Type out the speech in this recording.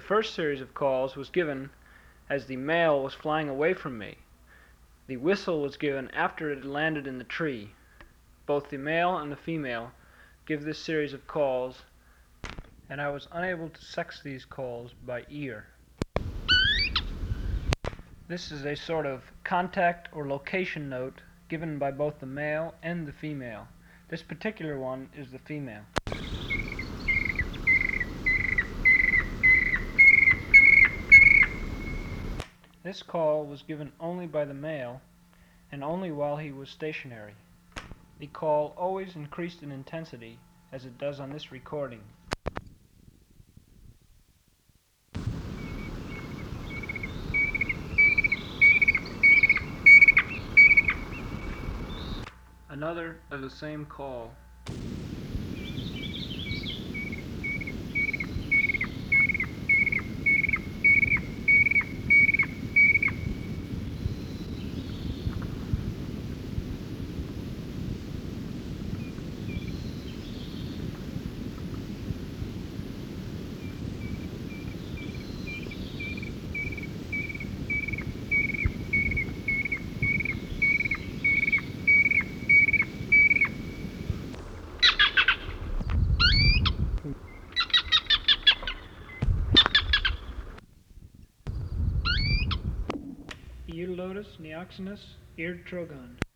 first series of calls was given as the male was flying away from me. The whistle was given after it had landed in the tree. Both the male and the female give this series of calls, and I was unable to sex these calls by ear. This is a sort of contact or location note given by both the male and the female. This particular one is the female. This call was given only by the male and only while he was stationary. The call always increased in intensity as it does on this recording. Another of the same call. Eulotus neoxynus, eared trogon.